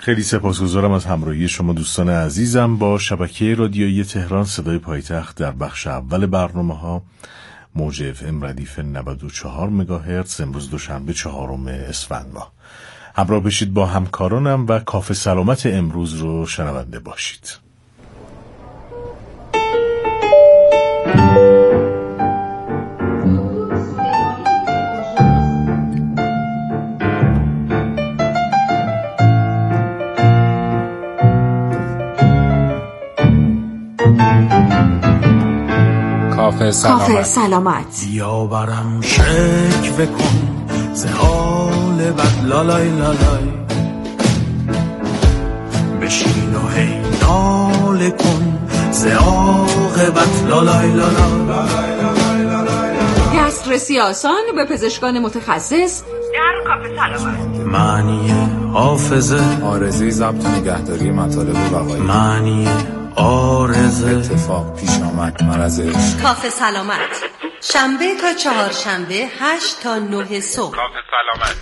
خیلی سپاسگزارم از همراهی شما دوستان عزیزم با شبکه رادیویی تهران صدای پایتخت در بخش اول برنامه‌ها موج FM ردیف 94 مگاهرتز. امروز دوشنبه 4 اسفند ماه. همراه بشید با همکارانم و کافه سلامت امروز رو شنونده باشید. کافه سلامت. بیا برم شکوه کن ز حال بد لالای لالای، بشین و هی ناله کن ز عاقبت لالای لالای. دسترسی آسان به پزشکان متخصص در کافه سلامت. معنی حافظه، آرزوی ضبط نگهداری مطالب وقایع، معنی آرزه، اتفاق پیش آمد مرزش. کافه سلامت شنبه تا چهارشنبه 8 تا 9 صبح. کافه سلامت.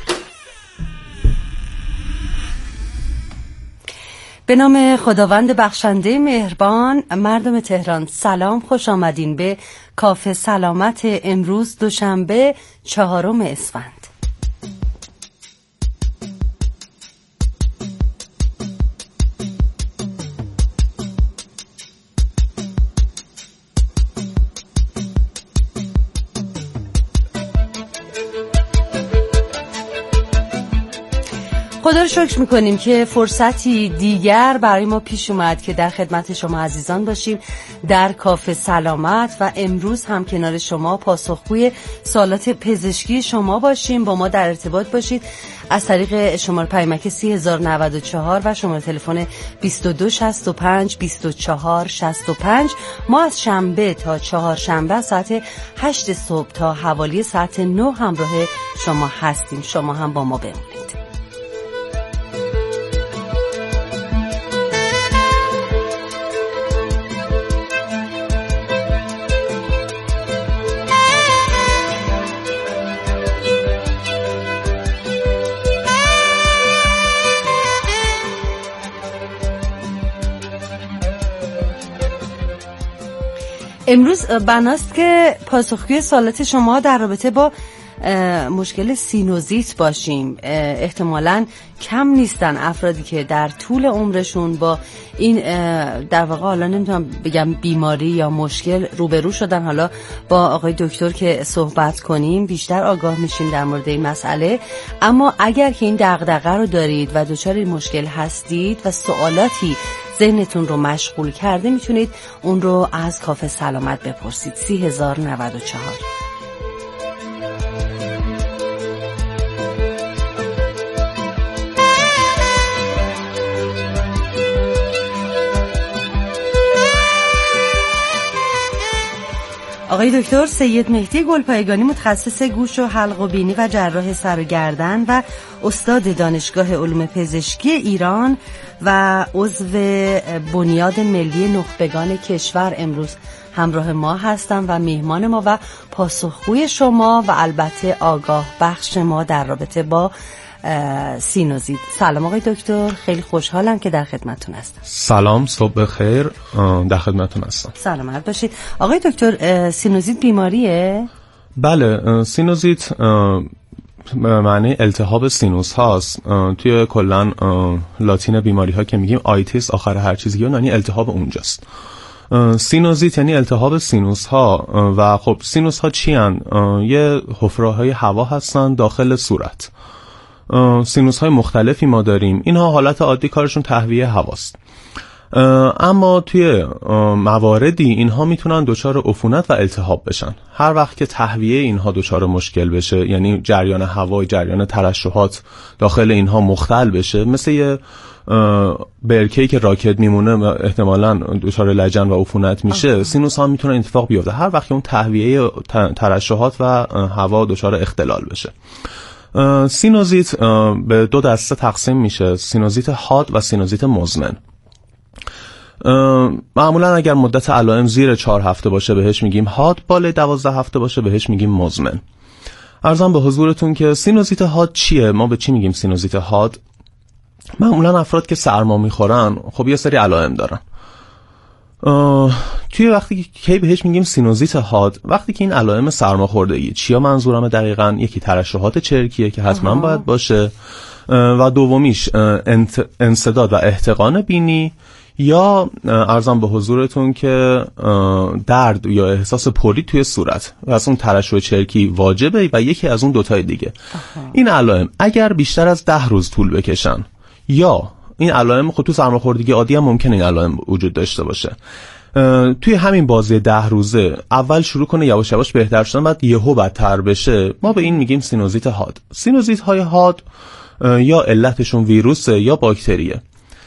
به نام خداوند بخشنده مهربان. مردم تهران سلام، خوش آمدین به کافه سلامت امروز دوشنبه 4 اسفند. خدا رو شکر میکنیم که فرصتی دیگر برای ما پیش اومد که در خدمت شما عزیزان باشیم در کافه سلامت و امروز هم کنار شما پاسخگوی سوالات پزشکی شما باشیم. با ما در ارتباط باشید از طریق شماره پیامک 3094 و شماره تلفن 2265 2465. ما از شنبه تا چهارشنبه ساعت 8 صبح تا حوالی ساعت 9 همراه شما هستیم. شما هم با ما بمونید. امروز بناست که پاسخگوی سوالات شما در رابطه با مشکل سینوزیت باشیم. احتمالاً کم نیستن افرادی که در طول عمرشون با این در واقع حالا نمیتونم بگم بیماری یا مشکل روبرو شدن. حالا با آقای دکتر که صحبت کنیم بیشتر آگاه میشیم در مورد این مسئله. اما اگر که این دغدغه رو دارید و دچار این مشکل هستید و سوالاتی ذهنتون رو مشغول کرده، میتونید اون رو از کافه سلامت بپرسید. 3094. آقای دکتر سید مهدی گلپایگانی، متخصص گوش و حلق و بینی و جراح سر و گردن و استاد دانشگاه علوم پزشکی ایران و عضو بنیاد ملی نخبگان کشور، امروز همراه ما هستن و میهمان ما و پاسخگوی شما و البته آگاه بخش ما در رابطه با سینوزیت. سلام آقای دکتر، خیلی خوشحالم که در خدمتتون هستم. سلام، صبح خیر، در خدمتتون هستم. سلامت باشید. آقای دکتر سینوزیت بیماریه؟ بله، سینوزیت معنی التهاب سینوس هاست. توی کلن لاتین بیماری ها که میگیم آیتیس آخر هر چیزی یعنی التهاب اونجاست. سینوزیت یعنی التهاب سینوس ها. و خب سینوس ها چی هن؟ یه حفره های هوا هستن داخل صورت. سینوس های مختلفی ما داریم. اینها حالت عادی کارشون تهویه هواست. اما توی مواردی اینها میتونن دچار عفونت و التهاب بشن. هر وقت که تهویه اینها دچار مشکل بشه، یعنی جریان هوای، جریان ترشحات داخل اینها مختل بشه، مثل یه برکه‌ای که راکت میمونه و احتمالاً دچار لجن و عفونت میشه، سینوس ها میتونه اتفاق بیفته هر وقت که اون تهویه ترشحات و هوا دچار اختلال بشه. سینوزیت به دو دسته تقسیم میشه: سینوزیت حاد و سینوزیت مزمن. معمولا اگر مدت علائم زیر 4 هفته باشه بهش میگیم حاد، بالای 12 هفته باشه بهش میگیم مزمن. عرضم به حضورتون که سینوزیت حاد چیه؟ ما به چی میگیم سینوزیت حاد؟ معمولا افراد که سرما میخورن خب یه سری علائم دارن. توی وقتی که بهش میگیم سینوزیت حاد، وقتی که این علائم سرماخوردگی، چیا منظورم دقیقاً؟ یکی ترشحات چرکیه که حتما باید باشه و دومیش انسداد و احتقان بینی، یا عرضم به حضورتون که درد یا احساس پری توی صورت و از اون ترشح چرکی واجبه و یکی از اون دوتای دیگه. این علائم اگر بیشتر از 10 روز طول بکشن، یا این علائم خود تو سرماخوردگی عادی هم ممکنه این علائم وجود داشته باشه، توی همین بازه 10 روزه اول شروع کنه یواش یواش بهتر شدن، بعد یهو بدتر بشه، ما به این میگیم سینوزیت حاد. سینوزیت های حاد یا علتشون ویروسه یا باکتریه.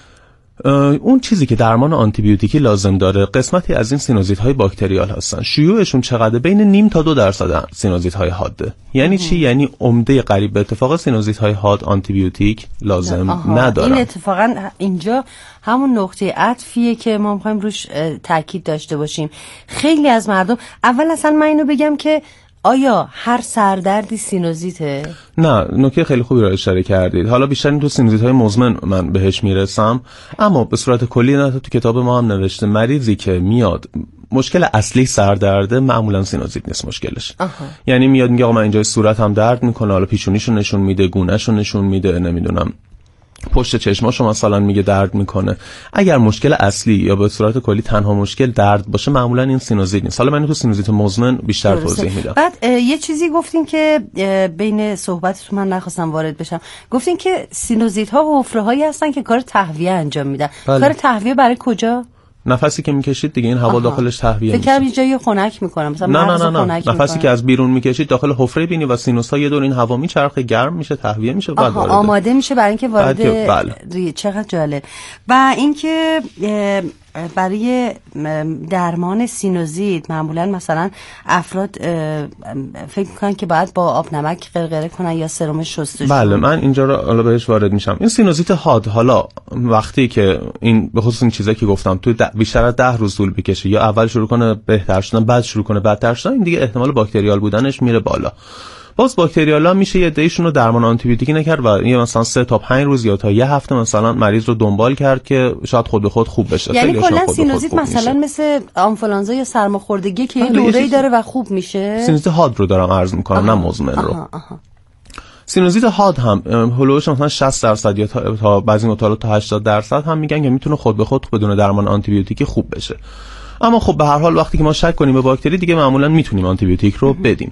اون چیزی که درمان آنتیبیوتیکی لازم داره قسمتی از این سینوزیت های باکتریال هستن. شیوعشون چقدر؟ بین 0.5 تا 2% سینوزیت های حاده. یعنی چی؟ یعنی عمده قریب به اتفاق سینوزیت های حاد آنتیبیوتیک لازم ندارن. این اتفاقا اینجا همون نقطه عطفیه که ما می‌خوایم روش تاکید داشته باشیم. خیلی از مردم، اول اصلا من اینو بگم که آیا هر سردردی سینوزیته؟ نه، نکته خیلی خوبی رو اشاره کردید. حالا بیشتر این تو سینوزیت‌های مزمن من بهش میرسم، اما به صورت کلی نه، تو کتاب ما هم نوشته مریضی که میاد مشکل اصلی سردرده معمولا سینوزیت نیست مشکلش. یعنی میاد میگه آقا من اینجای صورتم درد میکنه، حالا پیشونیشو نشون میده، گونه‌شو نشون میده، نمیدونم پشت چشماشو مثلا میگه درد میکنه. اگر مشکل اصلی یا به صورت کلی تنها مشکل درد باشه معمولا این سینوزیت نیست. حالا من تو سینوزیت مزمن بیشتر توضیح میدم. بعد یه چیزی گفتین که بین صحبتتون من نخواستم وارد بشم، گفتین که سینوزیت ها حفره هایی هستن که کار تهویه انجام میدن. کار تهویه برای کجا؟ نفسی که میکشید دیگه، این هوا داخلش تهویه میشه. فکر کنم جایی خنک میکنم مثلا نه. نفسی که از بیرون میکشید داخل حفره بینی و سینوس ها یه دور این هوا میچرخه، گرم میشه، تهویه میشه، بعد آماده میشه برای اینکه وارد چقدر جالب. و اینکه برای درمان سینوزیت معمولا مثلا افراد فکر میکنن که باید با آب نمک غرغره کنن یا سرم شستشو. بله، من اینجا رو حالا بهش وارد میشم. این سینوزیت حاد حالا وقتی که این به خصوص این چیزایی که گفتم تو بیشتر از 10 روز طول بکشه، یا اول شروع کنه بهتر شدن بعد شروع کنه بدتر شدن، این دیگه احتمال باکتریال بودنش میره بالا. باز باکتریالا میشه یه عده‌ایشون رو درمان آنتیبیوتیکی نکرد و یه مثلا 3 تا 5 روز یا تا یه هفته مثلا مریض رو دنبال کرد که شاید خود به خود خوب بشه. یعنی کلا سینوزیت مثلا مثل آنفولانزا یا سرماخوردگی که یه دوره‌ای داره و خوب میشه. سینوزیت حاد رو دارم عرض میکنم، نه مزمن رو. سینوزیت حاد هم هولوش مثلا 60% یا تا بعضی مطالعات تا 80% هم میگن که میتونه خود به خود بدون درمان آنتیبیوتیکی خوب بشه. اما خب به هر حال وقتی که ما شک کنیم به باکتری دیگه معمولا میتونیم آنتیبیوتیک رو بدیم.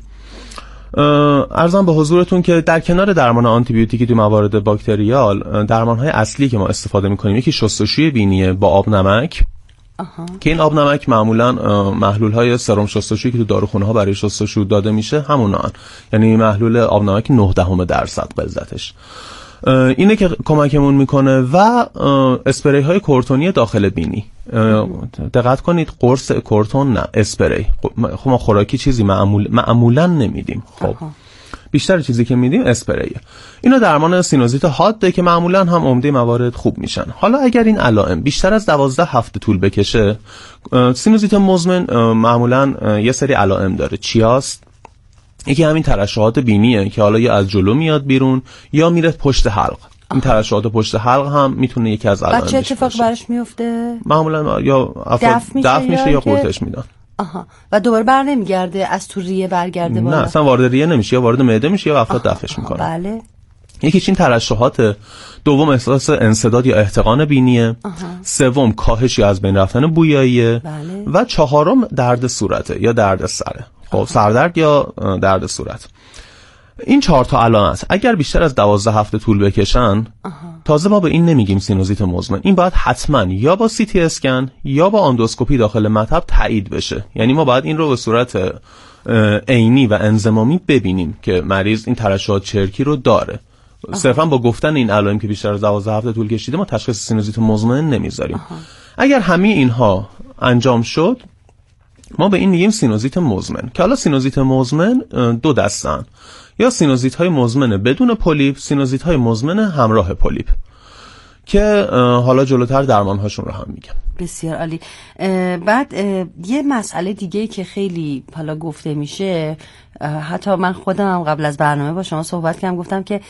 عرضم به حضورتون که در کنار درمان آنتیبیوتیکی تو موارد باکتریال، درمان‌های اصلی که ما استفاده می‌کنیم یکی شستشوی بینیه با آب نمک. که این آب نمک معمولا محلول‌های سرم شستشویی که تو داروخونه‌ها برای شستشو داده میشه همونان، یعنی محلول آب نمک 0.9% غلظتش اینه که کمکمون میکنه. و اسپری های کورتونی داخل بینی، دقت کنید قرص کورتون نه، اسپری. خب ما خوراکی چیزی معمولا نمیدیم، خب بیشتر چیزی که میدیم اسپریه. اینا درمان سینوزیت حاده که معمولا هم عمده موارد خوب میشن. حالا اگر این علائم بیشتر از 12 هفته طول بکشه، سینوزیت مزمن معمولا یه سری علائم داره. چیاست؟ یکی همین ترشحات بینیه که حالا یا از جلو میاد بیرون یا میره پشت حلق. این ترشحات پشت حلق هم میتونه یکی از علائمش باشه. چه اتفاق براش میفته؟ معمولا یا دفع میشه یا قورتش میدن. و دوباره بر نمیگرده، از تو ریه برگرده بالا؟ نه، اصلا وارد ریه نمیشه، یا وارد معده میشه یا افراد دفعش میکنه. بله. یکیش این ترشحات، دوم احساس انسداد یا احتقان بینیه، سوم کاهش یا از بین رفتن بویاییه، بله. و چهارم درد صورته یا درد سره. خب سردرد یا درد صورت. این 4 تا علامت اگر بیشتر از 12 هفته طول بکشن، تازه ما به این نمیگیم سینوزیت مزمن. این باید حتما یا با سی تی اسکن یا با اندوسکوپی داخل مطب تایید بشه. یعنی ما باید این رو به صورت عینی و انضمامی ببینیم که مریض این ترشحات چرکی رو داره. صرفا با گفتن این علائم که بیشتر از 12 هفته طول کشیده ما تشخیص سینوزیت مزمن نمیذاریم. اگر همه اینها انجام شد، ما به این میگیم سینوزیت مزمن. که حالا سینوزیت مزمن 2 دستن، یا سینوزیت های مزمن بدون پولیپ، سینوزیت های مزمن همراه پولیپ. که حالا جلوتر درمان‌هاشون رو هم میگم. بسیار عالی. بعد یه مسئله دیگه که خیلی حالا گفته میشه، حتی من خودم هم قبل از برنامه با شما صحبت کردم، گفتم که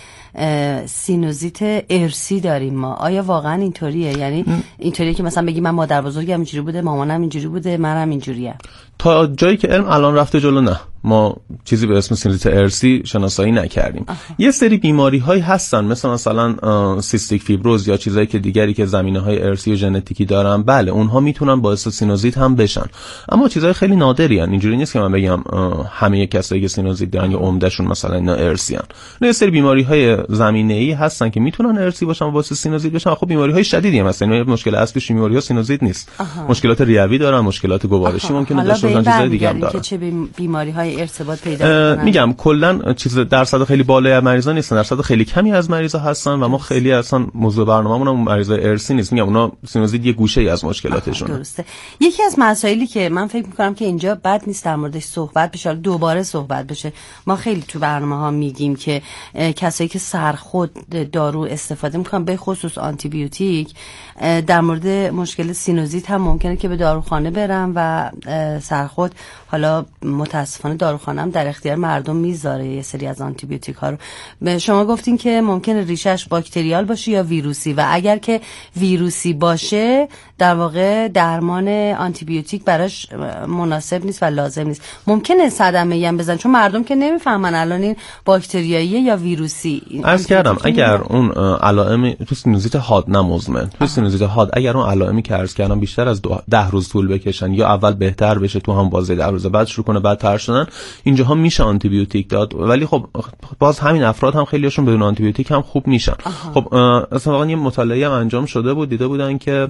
سینوزیت ارثی داریم ما. آیا واقعا اینطوریه؟ یعنی اینطوریه که مثلا بگی من مادر بزرگم اینجوری بوده، مامانم اینجوری بوده، منم اینجوریم؟ تا جایی که علم الان رفته جلو نه، ما چیزی به اسم سینوزیت ارثی شناسایی نکردیم. یه سری بیماری هایی هستن مثلا سیستیک فیبروز یا چیزایی که دیگری که زمینه‌های ارثی و ژنتیکی دارن، بله اونها میتونن باعث سینوزیت هم بشن، اما چیزای خیلی نادری ان. اینجوری نیست که من بگم همه کسایی که سینوزیت دارن یا عمدهشون مثلا اینا ارثی ان. یه سری بیماری‌های زمینه‌ای هستن که میتونن ارثی باشن و باعث سینوزیت بشن. خب بیماری‌های شدیدی هم هستن. اینا مشکل اصلیش بیماری‌ها سینوزیت نیست. مشکلات ریوی دارن، مشکلات گوارشی ممکنه داشته باشن، چیزای دیگه هم دارن. که چه بیماری‌های ارتباط پیدا می‌کنن؟ میگم کلا چیز درصد خیلی بالای از مریضا نیستن، درصد خیلی کمی از مریضا هستن و ما خیلی اصلا موضوع برنامه‌مون هم مریضای ارثی نیست. میگم اونا سینوزیت یه گوشه‌ای از مشکلاتشونه. درسته. یکی از مسائلی که من فکر می‌کنم که اینجا بد نیست در موردش صحبت بشه، دوباره صحبت بشه. ما خیلی تو برنامه‌ها میگیم که کسایی که سرخود دارو استفاده می‌کنن، به خصوص آنتی بیوتیک، در مورد مشکل سینوزیت هم ممکنه که به داروخانه برن و سرخود، حالا متاسفانه داروخانه هم در اختیار مردم میذاره یه سری از آنتی بیوتیک ها رو. شما گفتین که ممکنه ریشش باکتریال باشه یا ویروسی، و اگر که ویروسی باشه در واقع درمان آنتی بیوتیک براش مناسب نیست و لازم نیست. ممکنه صدمه‌ای هم بزن، چون مردم که نمیفهمن الان این باکتریاییه یا ویروسی. عرض کردم اگر اون علائم تو سینوزیت حاد نمزمن، تو سینوزیت حاد اگر اون علائمی که عرض کردم بیشتر از 10 روز طول بکشن یا اول بهتر بشه تو هم بازه 10 روز بعد شروع کنه بعد تر شدن، اینجاها میشه آنتی بیوتیک داد. ولی خب باز همین افراد هم خیلیشون بدون آنتی بیوتیک هم خوب میشن. خب اصلا واقعا یه مطالعه هم انجام شده بود، دیده بودن که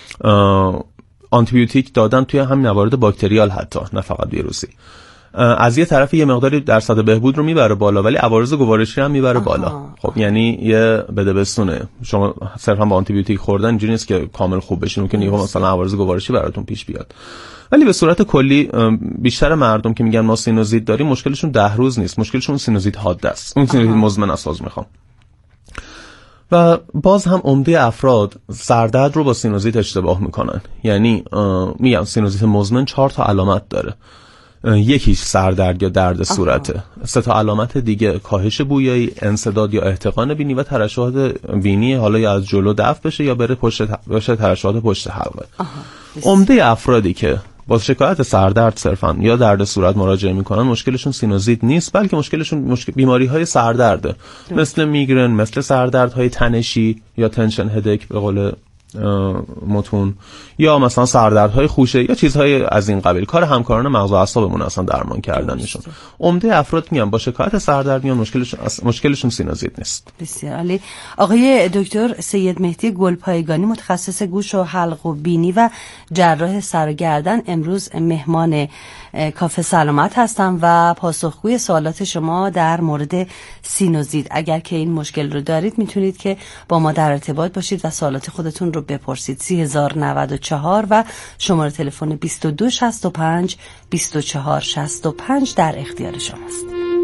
آنتی بیوتیک دادن توی همین موارد باکتریال، حتی نه فقط ویروسی، از یه طرف یه مقداری درصد بهبود رو میبره بالا ولی عوارض گوارشی هم میبره بالا. خب یعنی یه بدبستونه. شما صرفا با آنتی بیوتیک خوردن اینجوری نیست که کامل خوب بشین، ممکنه یهو مثلا عوارض گوارشی براتون پیش بیاد. ولی به صورت کلی بیشتر مردم که میگن ما سینوزیت داریم، مشکلشون 10 روز نیست، مشکلشون سینوزیت حاد است، اون سینوزیت مزمن است. میخوام و باز هم عمده افراد سردرد رو با سینوزیت اشتباه میکنن. یعنی میگم سینوزیت مزمن 4 تا علامت داره. یکیش سردرد یا درد صورته، 3 تا علامت دیگه کاهش بویایی، انسداد یا احتقان بینی و ترشحات بینی، حالا یا از جلو دفع بشه یا بره بشه ترشحات پشت حلقه. عمده افرادی که با شکایت سردرد صرفا یا درد صورت مراجعه میکنن، مشکلشون سینوزیت نیست، بلکه مشکلشون بیماری‌های سردرده، مثل میگرن، مثل سردردهای تنشی یا تنشن هدک به قول متون، یا مثلا سردردهای خوشه یا چیزهای از این قبیل. کار همکاران مغز و اعصابمون اصلا درمان کردنشون. عمده افراد میان با شکایت سردرد میان، مشکلشون سینوزیت نیست. بسیار عالی. آقای دکتر سید مهدی گلپایگانی، متخصص گوش و حلق و بینی و جراح سر و گردن، امروز مهمان کافه سلامت هستم و پاسخگوی سوالات شما در مورد سینوزیت. اگر که این مشکل رو دارید میتونید که با ما در ارتباط باشید و سوالات خودتون رو بپرسید. 3094 و شماره تلفن 2265 2465 در اختیار شماست.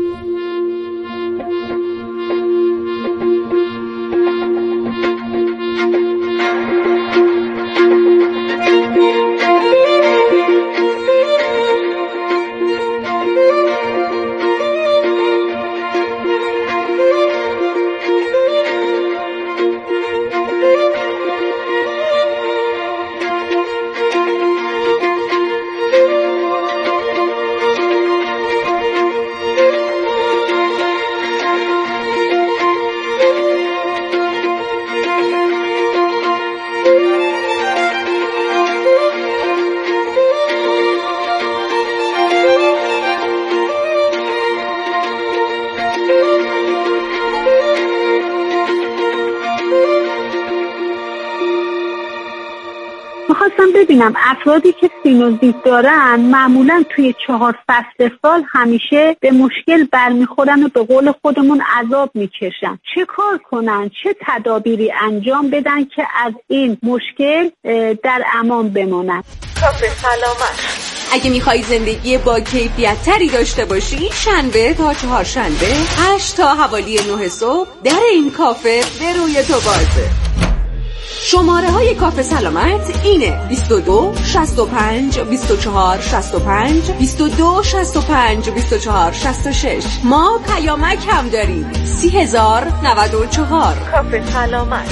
ببینم افرادی که سینوزیت دارن معمولا توی 4 فصل سال همیشه به مشکل برمیخورن و به قول خودمون عذاب میکشن. چه کار کنن؟ چه تدابیری انجام بدن که از این مشکل در امان بمونن؟ کافه سلامت. اگه میخوای زندگی با کیفیت تری داشته باشی، شنبه تا چهارشنبه 8 تا حوالی 9 صبح در این کافه به روی تو بازه. شماره های کافه سلامت اینه 22 65 24 65 22 65 24 66. ما پیامک هم داریم 30,094. کافه سلامت.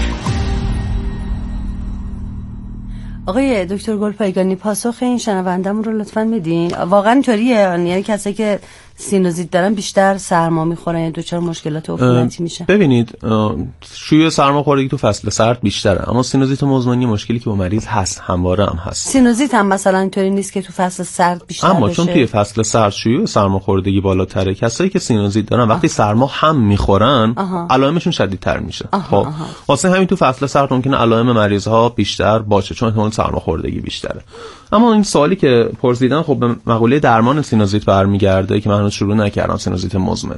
آقای دکتر گلپایگانی پاسخ این شنوندمون رو لطفاً میدین؟ واقعا اینطوریه؟ یعنی کسایی که سینوزیت دارن بیشتر سرما میخورن یا دچار مشکلات عفونتی میشن؟ ببینید شیوع سرماخوردگی تو فصل سرد بیشتره، اما سینوزیت مزمنی مشکلی که با مریض هست، همواره هم هست. سینوزیت هم مثلا اینطوری نیست که تو فصل سرد بیشتر اما بشه؟ چون توی فصل سرد شیوع سرماخوردگی بالاتره، کسایی که سینوزیت دارن وقتی سرما هم میخورن علائمشون شدیدتر میشه. خب واسه همین تو فصل سرد ممکنه علائم مریض ها بیشتر باشه چون احتمال سرماخوردگی بیشتره. اما این سوالی که پرسیدن خب به مقوله درمان سینوزیت برمیگرده که من هنوز شروع نکردم، سینوزیت مزمن.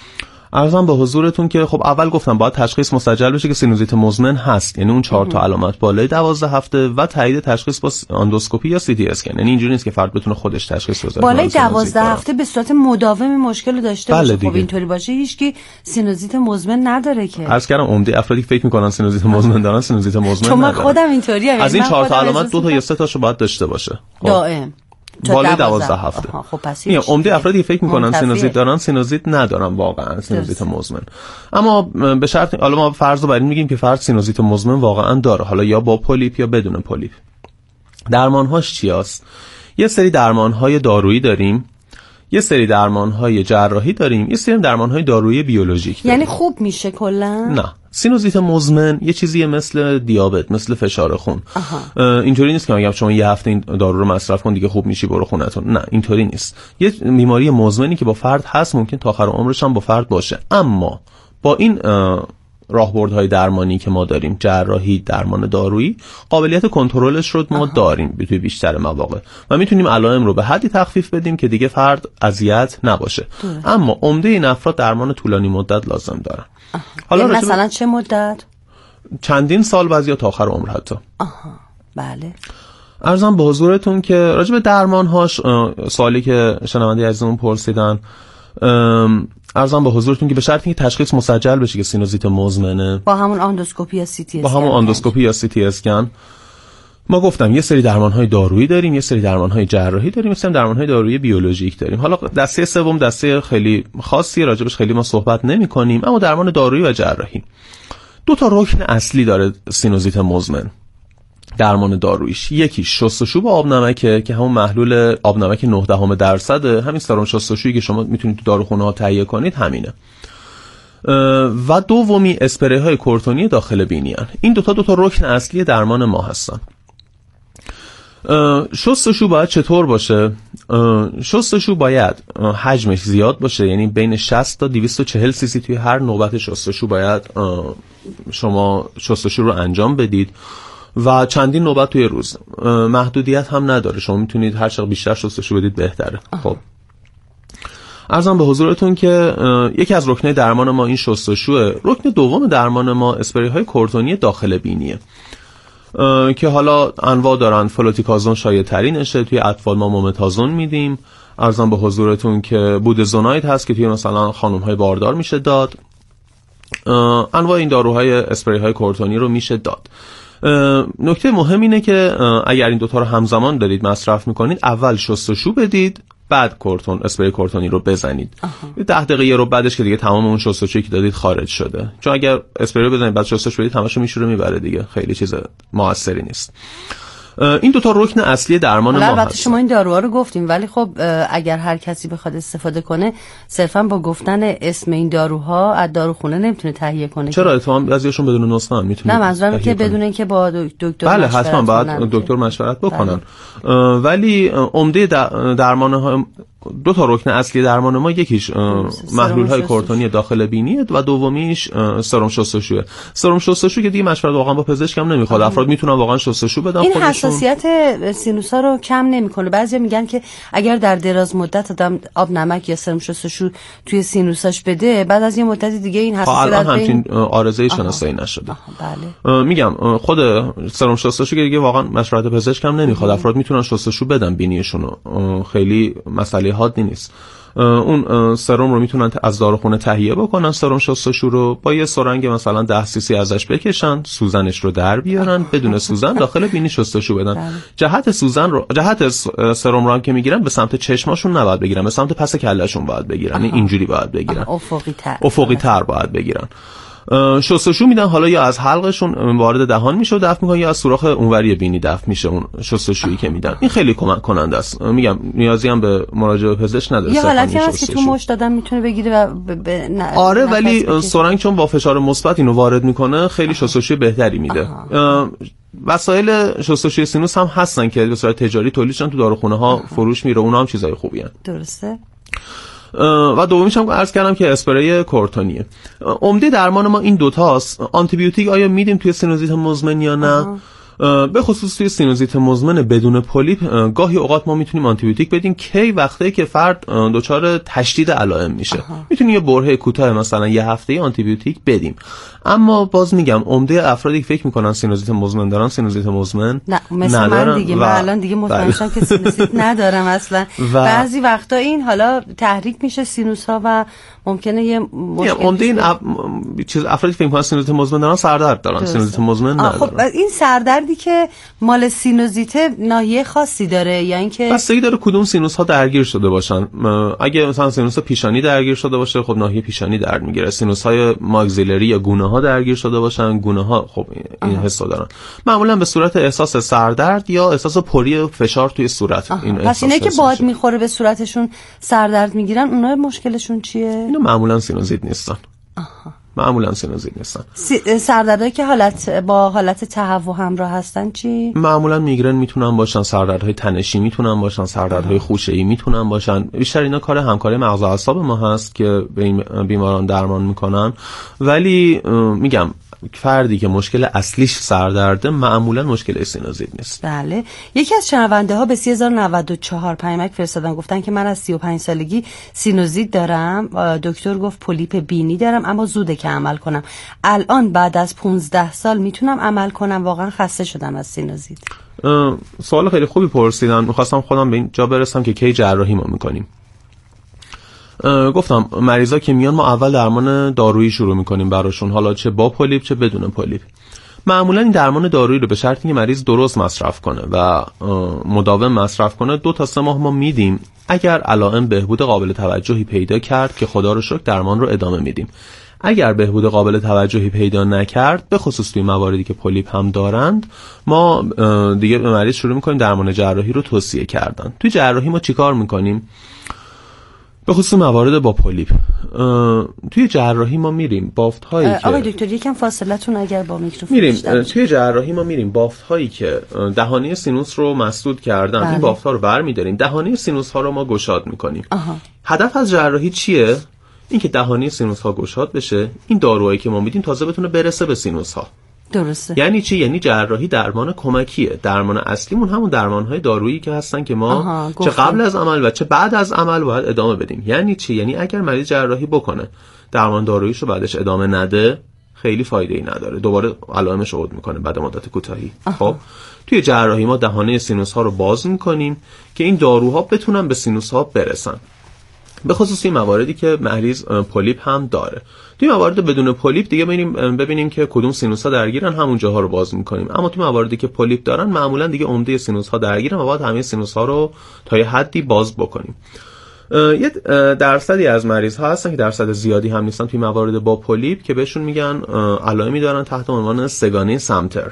عرضم به حضورتون که خب اول گفتم باید تشخیص مستعجل بشه که سینوزیت مزمن هست، یعنی اون 4 تا علامت بالای 12 هفته و تایید تشخیص با اندوسکوپی یا سی تی اسکن. یعنی اینجوری نیست که فرد بتونه خودش تشخیص بده. بالای 12 هفته به صورت مداوم مشکل داشته باشه. خب اینطوری باشه هیچکی سینوزیت مزمن نداره که. عرض کردم عمده افرادی فکر میکنن سینوزیت مزمن دارن، سینوزیت مزمن ندارن. چون خودم اینطوریه. از این 4 تا علامت 2 تا یا 3 تاشو باید داشته باشه. دائم بالای 12 هفته. خب پس عمده افرادی فکر میکنن سینوزیت دارن، سینوزیت ندارن واقعا، سینوزیت مزمن. اما به شرط، حالا ما فرض رو بر این میگیم که فرد سینوزیت مزمن واقعا داره، حالا یا با پولیپ یا بدون پولیپ. درمانهاش چی است؟ یه سری درمانهای دارویی داریم، یه سری درمانهای جراحی داریم، یه سری درمانهای دارویی بیولوژیک داریم. یعنی خوب میشه کلا؟ نه، سینوزیت مزمن یه چیزیه مثل دیابت، مثل فشار خون. اینطوری نیست که میگم شما یه هفته این دارو رو مصرف کن دیگه خوب میشی برو خونتون. نه، اینطوری نیست. یه بیماری مزمنی که با فرد هست، ممکن تا آخر عمرش هم با فرد باشه. اما با این راهبردهای درمانی که ما داریم، جراحی، درمان دارویی، قابلیت کنترلش رو ما داریم توی بیشتر مواقع و میتونیم علائم رو به حدی تخفیف بدیم که دیگه فرد اذیت نباشه. اما عمده این افراد درمان طولانی مدت لازم دارن. حالا مثلا چه مدت؟ چندین سال، بعضیا تا آخر عمر حتی. بله. عرضم به حضورتون که راجع به درمانهاش سوالی که شنونده عزیزمون پرسیدن، عرضم به حضورتون که به شرطی که تشخیص مسجل بشه که سینوزیت مزمنه با همون اندوسکوپی یا سی تی اسکن، ما گفتم یه سری درمانهای دارویی داریم، یه سری درمانهای جراحی داریم، یه سری درمانهای دارویی بیولوژیک داریم. حالا دسته سوم دسته خیلی خاصی، راجبش خیلی ما صحبت نمی‌کنیم، اما درمان دارویی و جراحی 2 تا رکن اصلی داره سینوزیت مزمن. درمان داروییش یکیش شستشو با آب نمکه که همون محلول آب نمک 0.9%، همین سرم شستشویی که شما میتونید تو داروخونه‌ها تهیه کنید همینه. و دومی اسپری های کورتونی داخل بینی هن. این دو تا رکن اصلی درمان ما هستن. شستشو باید چطور باشه؟ شستشو باید حجمش زیاد باشه، یعنی بین 60 تا 240 سی سی توی هر نوبت شستشو باید شما شستشو رو انجام بدید و چندین نوبت توی روز. محدودیت هم نداره، شما میتونید هر چقدر بیشتر شستشو بدید بهتره. خب عرضم به حضورتون که یکی از رکن‌های درمان ما این شستشوه. رکن دوم درمان ما اسپری های کورتونی داخل بینیه که حالا انواع دارن. فلوتیکازون شایع ترینشه، توی اطفال ما مومتازون میدیم. عرضم به حضورتون که بودزوناید هست که توی مثلا خانم های باردار میشه داد. انواع این داروهای اسپری های کورتونی رو میشه داد. نکته مهم اینه که اگر این دوتا رو همزمان دارید مصرف میکنید، اول شستشو بدید، بعد کورتون اسپری کورتونی رو بزنید. 10 دقیقه یه رو بعدش که دیگه تمام اون شستشویی که دادید خارج شده. چون اگر اسپری رو بزنید بعد شستشو بدید همشو میشوره میبره دیگه، خیلی چیز موثری نیست. این دو تا رکن اصلی درمان ما هست. البته شما این داروها رو گفتیم، ولی خب اگر هر کسی بخواد استفاده کنه صرفا با گفتن اسم این داروها از داروخونه نمیتونه تهیه کنه. چرا؟ اتفاقا بعضیاشون بدون نسخه هم میتونه. نه، منظورم که بدون اینکه با دکتر بله حتما باید دکتر مشورت بکنن. ولی عمده درمان‌ها 2 تا رکن اصلی درمان ما، یکیش محلول‌های کورتونی داخل بینی و دومیش سرم شستشوه. سرم شستشو که دیگه مشورت واقعا با پزشک هم نمیخواد، افراد میتونن واقعا شستشو بدن. این حساسیت سینوسا رو کم نمیکنه. بعضیا میگن که اگر در دراز مدت آدم آب نمک یا سرم شستشو توی سینوساش بده، بعد از یه مدت دیگه این حساسیت الان همچین عارضه‌ای شناسایی نشده. بله. میگم خود سرم شستشو که دیگه واقعا مشورت پزشک هم نمیخواد، افراد میتونن شستشو بدن بینیشون، خیلی مسئله حادی نیست. اون سرم رو میتونن از داروخونه تهیه بکنن، سرم شستشو رو با یه سرنگ مثلا 10 سی سی ازش بکشن، سوزنش رو در بیارن، بدون سوزن داخل بینی شستشو بدن. جهت سرم رو هم که میگیرن به سمت چشماشون نباید بگیرن، به سمت پس کلهشون باید بگیرن، اینجوری باید بگیرن، افقی تر باید بگیرن. شستشو میدن، حالا یا از حلقشون وارد دهان میشه و دفع میکنن یا از سوراخ اونوری بینی دفع میشه اون شستشویی که میدن. این خیلی کمک کننده است. میگم نیازی هم به مراجعه پزشک نداره. یه حالتی هست که تو مشت دادن میتونه بگیره و آره، ولی سرنگ چون با فشار مثبت اینو وارد میکنه خیلی شستشوی بهتری میده. وسایل شستشوی سینوس هم هستن که به صورت تجاری تولید شدن، تو داروخونه ها فروش میره، اونها هم چیزای خوبی ان. درسته. و دومیش هم عرض کردم که اسپری کورتونیه. عمده درمان ما این دوتاست. آنتی بیوتیک آیا میدیم توی سینوزیت مزمن یا نه؟ به خصوص توی سینوزیت مزمن بدون پولیپ گاهی اوقات ما میتونیم آنتی بیوتیک بدیم کی وقتی که فرد دچار تشدید علائم میشه. میتونیم یه برهه کوتاه مثلا یه هفته آنتی بیوتیک بدیم. اما باز میگم عمده افرادی که فکر میکنن سینوزیت مزمن دارن سینوزیت مزمن نه، مثل من دیگه. من الان دیگه مطمئن شدم که سینوزیت ندارم اصلا. بعضی وقتا این حالا تحریک میشه سینوس ها و ممکنه یه مشکل عمده این چیز افرادی فکر میکنن سینوزیت مزمن دارن سردرد دارن، سینوزیت مزمن ندارن. خب این سردردی که مال سینوزیت ناحیه خاصی داره یا اینکه بستگی داره کدوم سینوس ها درگیر شده باشن. اگه مثلا سینوس پیشانی درگیر شده باشه خب ناحیه پیشانی درد میگیره. سینوس های ماگزیلری یا گونه ها درگیر شده باشن، گونه ها خب این حسو دارن. معمولا به صورت احساس سردرد یا احساس پری فشار توی صورت. این پس اینه که باد میخوره به صورتشون سردرد میگیرن، اونها مشکلشون چیه؟ اینا معمولا سینوزیت نیستن. معمولا سینوزیت نیستن. سردردهایی که با حالت تهوع همراه هستن چی؟ معمولا میگرن میتونن باشن، سردردهای تنشی میتونن باشن، سردردهای خوشه‌ای میتونن باشن. بیشتر اینا کار همکاری مغز و اعصاب ما هست که به این بیماران درمان میکنن. ولی میگم فردی که مشکل اصلیش سردرده معمولا مشکل سینوزیت نیست. بله. یکی از شنونده ها به 3094 پیامک فرستادن، گفتن که من از 35 سالگی سینوزیت دارم، دکتر گفت پولیپ بینی دارم اما زوده که عمل کنم. الان بعد از 15 سال میتونم عمل کنم؟ واقعا خسته شدم از سینوزیت. سوال خیلی خوبی پرسیدن. می‌خواستم خودم به این جا برسم که کی جراحی ما میکنیم. گفتم مریضا که میان ما اول درمان دارویی شروع میکنیم براشون، حالا چه با پولیپ چه بدون پولیپ. معمولا این درمان دارویی رو به شرطی که مریض درست مصرف کنه و مداوم مصرف کنه 2 تا 3 ماه ما میدیم. اگر علائم بهبود قابل توجهی پیدا کرد که خدا رو شکر درمان رو ادامه میدیم. اگر بهبود قابل توجهی پیدا نکرد، به خصوص توی مواردی که پولیپ هم دارند، ما دیگه به مریض شروع میکنیم درمان جراحی رو توصیه کردن. توی جراحی ما چیکار میکنیم؟ به خصوص موارد با پولیپ توی جراحی ما میریم بافت‌هایی که آقای دکتر یکم فاصلتون اگر با میکروفون میریم توی جراحی ما میریم بافت‌هایی که دهانه سینوس رو مسدود کردن. این بافت‌ها رو برمی‌داریم، دهانه سینوس ها رو ما گشاد می‌کنیم. هدف از جراحی چیه؟ اینکه دهانه سینوس ها گشاد بشه، این داروهایی که ما میدیم تازه بتونه برسه به سینوس ها. درسته. یعنی چی؟ یعنی جراحی درمان کمکیه. درمان اصلیمون همون درمان‌های دارویی که هستن که ما چه قبل از عمل و چه بعد از عمل باید ادامه بدیم. یعنی چی؟ یعنی اگر مریض جراحی بکنه درمان داروییشو بعدش ادامه نده خیلی فایده‌ای نداره، دوباره علائمش عود میکنه بعد مدت کوتاهی. خب توی جراحی ما دهانه سینوس ها رو باز میکنیم که این داروها بتونن به سینوس ها برسن، به خصوص این مواردی که مریض پولیپ هم داره. توی موارد بدون پولیپ دیگه ببینیم که کدوم سینوس ها درگیرن، همون جاها رو باز میکنیم. اما توی مواردی که پولیپ دارن معمولا دیگه عمده سینوس ها درگیرن و باید همه سینوس ها رو تا یه حدی باز بکنیم. یه درصدی از مریض ها هستن که درصد زیادی هم نیستن توی موارد با پولیپ که بهشون میگن علائمی دارن تحت عنوان سگانه سمتر.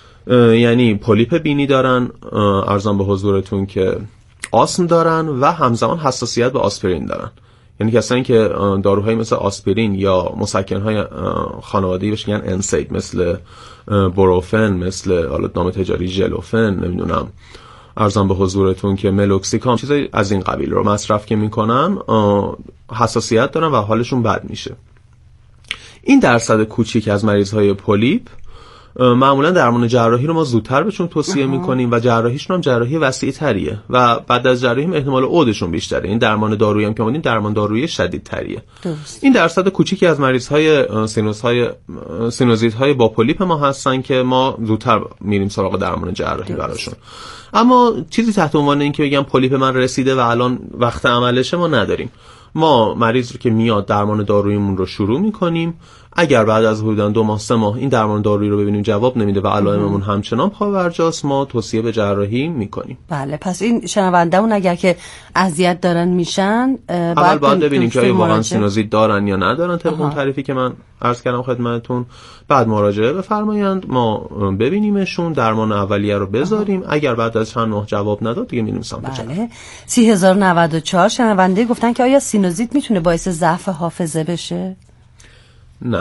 یعنی پولیپ بینی دارن، ارزان به حضورتون که آسم دارن و همزمان حساسیت به آسپرین دارن. یعنی کسانی که داروهای مثل آسپرین یا مسکنهای خانوادگی بهش میگن انسید، مثل بروفن، مثل حالا نام تجاری ژلوفن، نمیدونم ارزان به حضورتون که ملوکسیکام، چیزای از این قبیل رو مصرف که میکنن حساسیت دارن و حالشون بد میشه. این درصد کوچیک از مریضهای پولیپ معمولا درمان جراحی رو ما زودتر بهشون توصیه میکنیم و جراحیشون هم جراحی وسیع تریه و بعد از جراحی احتمال عودشون بیشتره. این درمان دارویی هم که ما می‌دیم درمان دارویی شدید تریه. این درصد کوچیکی از مریض‌های سینوزیت‌های با پولیپ ما هستن که ما زودتر میریم سراغ درمان جراحی براشون. اما چیزی تحت عنوان این که بگم پولیپ من رسیده و الان وقت عملشه ما نداریم. ما مریض رو که میاد درمان داروییمون رو شروع میکنیم. اگر بعد از حدوداً 2 ماه 3 ماه این درمان دارویی رو ببینیم جواب نمیده و علائممون همچنان پابرجاست، ما توصیه به جراحی میکنیم. بله، پس این شنونده‌مون اگر که اذیت دارن میشن باید ببینیم که آیا واقعا سینوزیت دارن یا ندارن طبق اون تعریفی که من عرض کردم خدمتتون. بعد مراجعه بفرمایند، ما ببینیمشون، درمان اولیه رو بذاریم. اگر بعد از چند ماه جواب نداد دیگه میریم سمت جراحی. بله. 30094 شنونده گفتن که آیا سینوزیت میتونه باعث ضعف حافظه بشه؟ نه،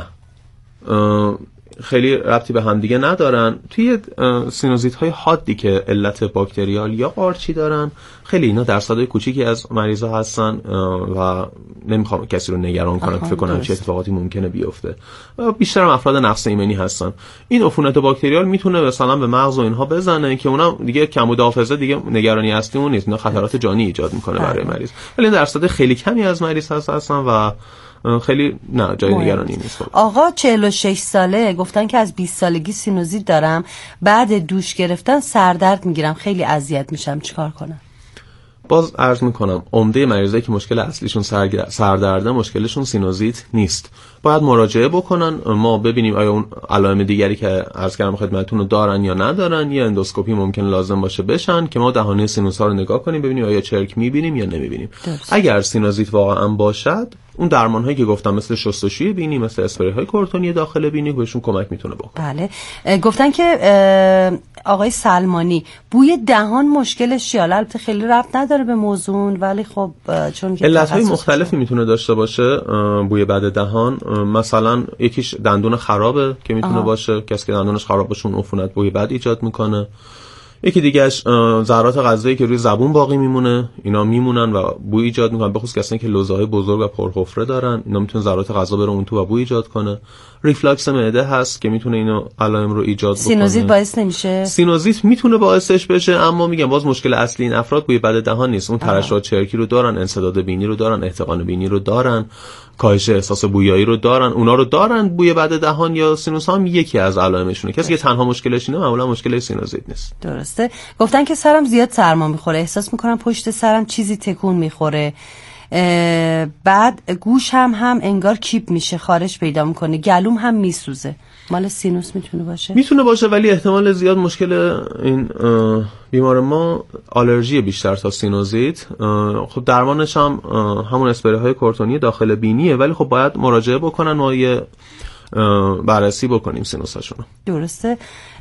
خیلی ربطی به هم دیگه ندارن. توی سینوزیت های حادی که علت باکتریال یا قارچی دارن، خیلی اینا درصدهای کوچیکی از مریضا هستن و نمیخوام کسی رو نگران کنم فکر کنم چه اتفاقاتی ممکنه بیفته. بیشتر هم افراد نقص ایمنی هستن. این عفونت باکتریال میتونه مثلا به مغز و اینها بزنه که اونم دیگه کمبود حافظه دیگه نگرانی اصلی اون نیست، اینا خطرات جانی ایجاد میکنه برای مریض. ولی درصد خیلی کمی از مریض هستن و خیلی نه جای نگرانی نیست. آقا 46 ساله گفتن که از 20 سالگی سینوزیت دارم، بعد دوش گرفتن سردرد میگیرم، خیلی اذیت میشم، چیکار کنم؟ باز عرض میکنم عمده مریضایی که مشکل اصلیشون سردرده مشکلشون سینوزیت نیست. باید مراجعه بکنن، ما ببینیم آیا اون علائم دیگری که عرض کردم خدمتتون رو دارن یا ندارن. یه اندوسکوپی ممکن لازم باشه بشن که ما دهانه سینوس ها رو نگاه کنیم ببینیم آیا چرک میبینیم یا نمیبینیم. اگر سینوزیت واقعا باشد، اون درمان هایی که گفتم مثل شستشوی بینی، مثل اسپری های کورتونی داخل بینی بهشون کمک میتونه بکنه. بله. گفتن که آقای سلمانی بوی دهان مشکلش چیه؟ البته خیلی ربط نداره به موضوع، ولی خب چون که علت‌های مختلفی میتونه داشته باشه بوی بد دهان. مثلا یکیش دندون خرابه که میتونه باشه، کسی که دندونش خراب باشه اون عفونت بوی بد ایجاد میکنه. یکی دیگهش ذرات غذایی که روی زبون باقی میمونه، اینا میمونن و بوی ایجاد میکنن، به خصوص کسایی که لوزه‌های بزرگ و پرحفره دارن، اینا میتونه ذرات غذا بره اون تو و بوی ایجاد کنه. ریفلاکس معده هست که میتونه اینو علائم رو ایجاد بکنه. سینوزیت باعث نمیشه؟ سینوزیت میتونه باعثش بشه، اما میگم باز مشکل اصلی این افراد بوی بد دهان نیست. اون ترشحات چرکی رو دارن، انسداد بینی رو دارن، احتقان بینی رو دارن، کاهش احساس بویایی رو دارن، اونا رو دارن. بوی بد دهان یا سینوس هم یکی از علائمشونه. کسی که تنها مشکلش اینه معمولا مشکل سینوزیت نیست. درسته. گفتن که سرم زیاد سرما میخوره، احساس میکنم پشت سرم چیزی تکون میخوره، بعد گوشم هم انگار کیپ میشه، خارش پیدا میکنه، گلوم هم میسوزه. مال سینوس میتونه باشه؟ میتونه باشه، ولی احتمال زیاد مشکل این بیمار ما آلرژی بیشتر تا سینوزیت. خب درمانش هم همون اسپری های کورتونی داخل بینیه، ولی خب باید مراجعه بکنن و یه بررسی بکنیم سینوساشون. درسته.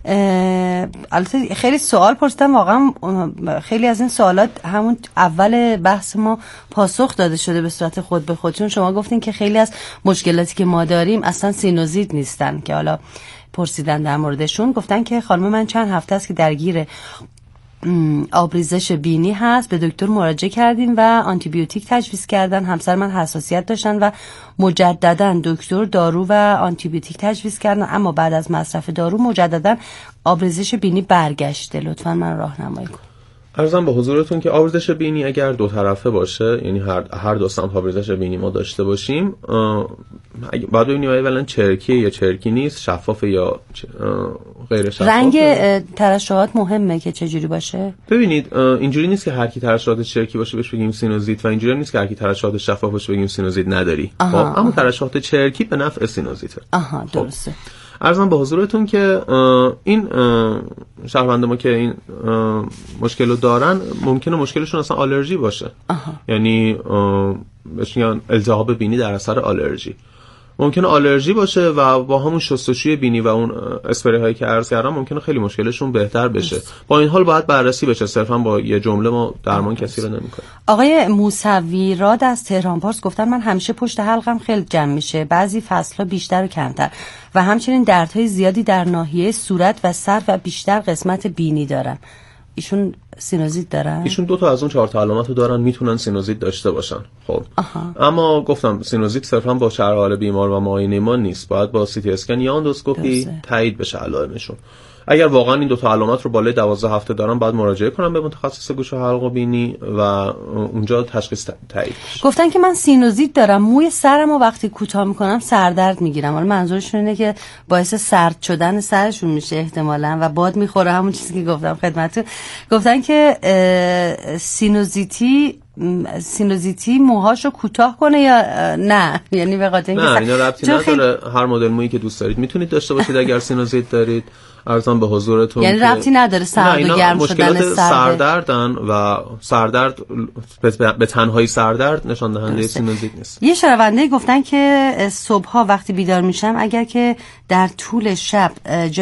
البته خیلی سوال پرسیدم، واقعا خیلی از این سوالات همون اول بحث ما پاسخ داده شده به صورت خود به خود، چون شما گفتین که خیلی از مشکلاتی که ما داریم اصلا سینوزیت نیستن که حالا پرسیدن در موردشون. گفتن که خانم من چند هفته است که درگیر آبریزش بینی هست، به دکتر مراجعه کردیم و آنتی بیوتیک تجویز کردن، همسر من حساسیت داشتن و مجددا دکتر دارو و آنتی بیوتیک تجویز کردن، اما بعد از مصرف دارو مجددا آبریزش بینی برگشته. لطفاً من راهنمایی کن. عرضم به حضورتون که آبریزش بینی اگر دو طرفه باشه، یعنی هر دو سمت آبریزش بینی ما داشته باشیم، باید ببینیم اولا چرکی یا چرکی نیست، شفاف یا غیر شفاف. رنگ ترشحات مهمه که چجوری باشه. ببینید اینجوری نیست که هر کی ترشحات چرکی باشه بهش بگیم سینوزیت و اینجوری نیست که هر کی ترشحات شفاف باشه بگیم سینوزیت نداری. خب اما ترشحات چرکی به نفع سینوزیته. درسته. عرضم به حضورتون که این شهروند ما که این مشکل رو دارن ممکنه مشکلشون اصلا آلرژی باشه. یعنی بهش میگن التهاب بینی در اثر آلرژی. ممکنه آلرژی باشه و با همون شستشوی بینی و اون اسپری هایی که عرض کردم ممکنه خیلی مشکلشون بهتر بشه. با این حال باید بررسی بشه، صرفا با یه جمله ما درمان کسی رو نمی‌کنیم. آقای موسوی راد از تهران پارس گفتن من همیشه پشت حلقم خیلی جمع میشه، بعضی فصل‌ها بیشتر و کمتر، و همچنین دردهای زیادی در ناحیه صورت و سر و بیشتر قسمت بینی دارم. ایشون سینوزیت دارن؟ ایشون 2 تا از اون 4 تا علامت رو دارن، میتونن سینوزیت داشته باشن. خب اما گفتم سینوزیت صرفا با شرح حال بیمار و معاینه ما نیست، باید با سی تی اسکن یا اندوسکوپی تایید بشه علائمشون. اگر واقعا این 2 تا علامت رو بالای 12 هفته دارن، باید مراجعه کنن به متخصص گوش و حلق و بینی و اونجا تشخیص تایید بشه. گفتن که من سینوزیت دارم، موی سرمو وقتی کوتاه میکنم سردرد میگیرم. حالا منظورشون اینه که باعث سرد شدن سرشون میشه احتمالاً و باد میخوره، همون چیزی که گفتم خدمتتون. گفتن که سینوزیتی موهاشو کوتاه کنه یا نه؟ یعنی به خاطر اینکه نه اینا ربطی نداره. هر مدل مویی که دوست دارید میتونید داشته باشید اگر سینوزیت دارید. ارزم به حضورتون یعنی ربطی نداره سرد و گرم شدن مشکلات سردردن و سردرد به تنهایی سردرد نشان دهنده سینوزیت نیست. یه شنونده گفتن که صبح‌ها وقتی بیدار میشم اگر که در طول شب